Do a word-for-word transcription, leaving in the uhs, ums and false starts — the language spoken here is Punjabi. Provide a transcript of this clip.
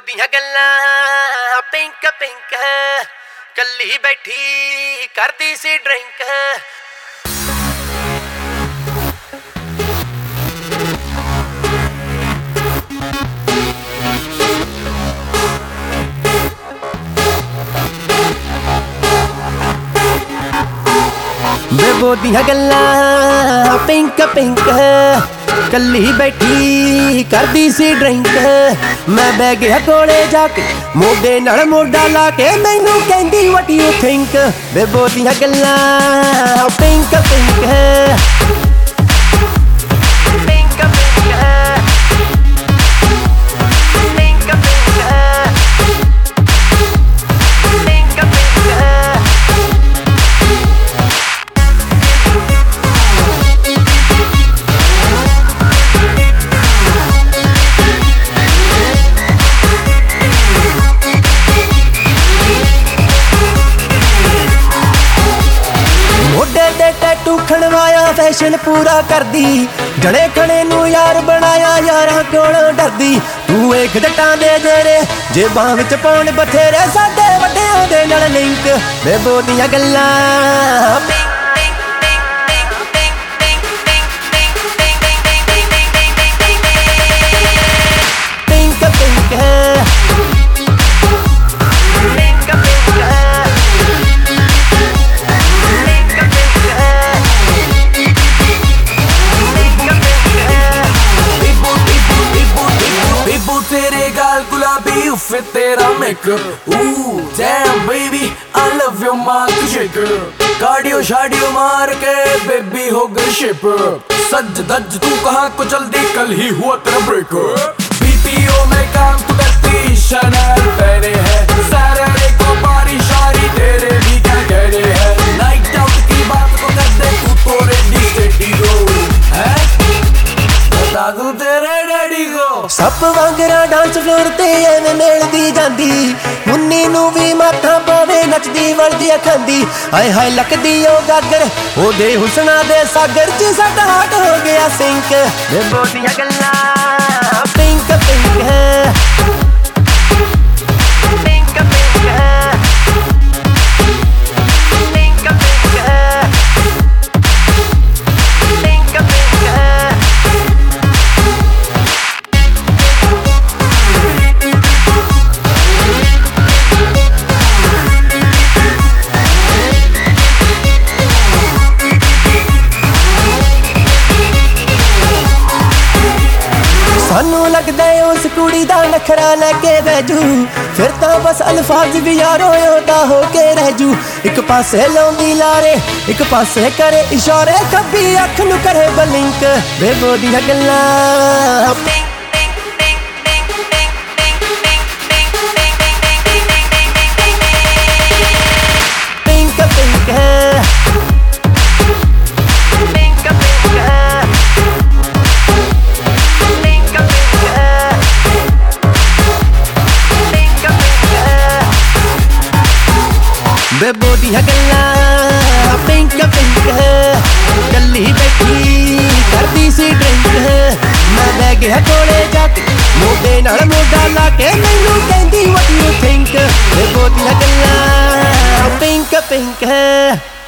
ਦੀਆਂ ਗੱਲਾਂ ਪਿੰਕ ਪਿੰਕ ਕੱਲੀ ਬੈਠੀ ਕਰਦੀ ਸੀ ਡਰਿੰਕ। ਬੇਬੋ ਦੀਆਂ ਗੱਲਾਂ ਪਿੰਕ ਪਿੰਕ ਕੱਲੀ ਬੈਠੀ ਕਰਦੀ ਸੀ ਡਰਿੰਕ। ਮੈਂ ਬਹਿ ਗਿਆ ਕੋਲੇ ਜਾ ਕੇ ਮੋਢੇ ਨਾਲ ਮੋਢਾ ਲਾ ਕੇ ਮੈਨੂੰ ਕਹਿੰਦੀ ਵਾਟ ਯੂ ਥਿੰਕ। ਬੇਬੋ ਦੀਆਂ ਗੱਲਾਂ ਪਿੰਕ ਪਿੰਕ ਟੈਟੂ ਖਣਵਾਇਆ ਫੈਸ਼ਨ ਪੂਰਾ ਕਰਦੀ। ਜੜੇ ਖਣੇ ਨੂੰ ਯਾਰ ਬਣਾਇਆ ਯਾਰਾਂ ਕੋਲੋਂ ਡਰਦੀ। ਤੂੰ ਵੇਖ ਜੱਟਾਂ ਦੇ ਜੇਰੇ ਜੇਬਾਂ ਵਿੱਚ ਪਾਉਣ ਬਥੇਰੇ ਸਾਡੇ ਵੱਡਿਆਂ ਦੇ ਨਾਲ ਲਿੰਕ। ਬੇਬੋ ਦੀਆਂ ਗੱਲਾਂ pink pink fit tera makeup, ooh damn baby I love your mouth shaker। cardio शाडियो मार के baby हो गई shape। सज धज तू कहाँ को जल्दी कल ही हुआ तेरा breakup। B P O में काम तू करती Chanel पहने है। Saturday को बारी शारी तेरे भी क्या कहने है। Night out की बात को कर दे तू तो ready steady go है। बता दूं तेरे डैडी को ਸੱਪ ਵਾਂਗਰਾ ਡਾਂਸ ਫਲੋਰ ਤੇ ਐਵੇਂ ਮਿਲਦੀ ਜਾਂਦੀ। ਮੁੰਨੀ ਨੂੰ ਵੀ ਮਾਥਾ ਪਾਵੇ ਨੱਚਦੀ ਵਲਦੀ ਖਾਂਦੀ। ਹਾਏ ਹਾਏ ਲੱਕਦੀ ਉਹ ਗਾਗਰ ਉਹਦੇ ਹੁਸਨਾ ਦੇ ਸਾਗਰ ਚ ਸਾਡਾ ਹਾਟ ਹੋ ਗਿਆ ਸਿੰਕ। ਬੇਬੋ ਦੀਆਂ ਗੱਲਾਂ ਪਿੰਕ ਪਿੰਕ ਸਾਨੂੰ ਲੱਗਦਾ ਉਸ ਕੁੜੀ ਦਾ ਨਖਰਾ ਲੈ ਕੇ ਬੈਜੂ। ਫਿਰ ਤਾਂ ਬਸ ਅਲਫਾਜ਼ ਵੀ ਯਾਰੋ ਉਹਦਾ ਹੋ ਕੇ ਰਹਿ ਜੂ। ਇੱਕ ਪਾਸੇ ਲਾਉਂਦੀ ਲਾਰੇ ਇੱਕ ਪਾਸੇ ਕਰੇ ਇਸ਼ਾਰੇ ਖੱਬੀ ਅੱਖ ਨੂੰ ਕਰੇ ਬਲਿੰਕ। ਬੇਬੋ ਦੀਆਂ ਗੱਲਾਂ ਪਿੰਕ ਪਿੰਕ ਬੇਬੋ ਦੀਆਂ ਗੱਲਾਂ ਪਿੰਕ ਪਿੰਕ ਕੱਲੀ ਬੈਠੀ ਕਰਦੀ ਸੀ ਡਰਿੰਕ। ਮੈਂ ਬਹਿ ਗਿਆ ਕੋਲੇ ਜਾ ਕੇ ਮੋਢੇ ਨਾਲ ਮੋਢਾ ਲਾ ਕੇ ਮੈਨੂੰ ਕਹਿੰਦੀ ਵਾਟ ਯੂ ਥਿੰਕ। ਬੇਬੋ ਦੀਆਂ ਗੱਲਾਂ ਪਿੰਕ ਪਿੰਕ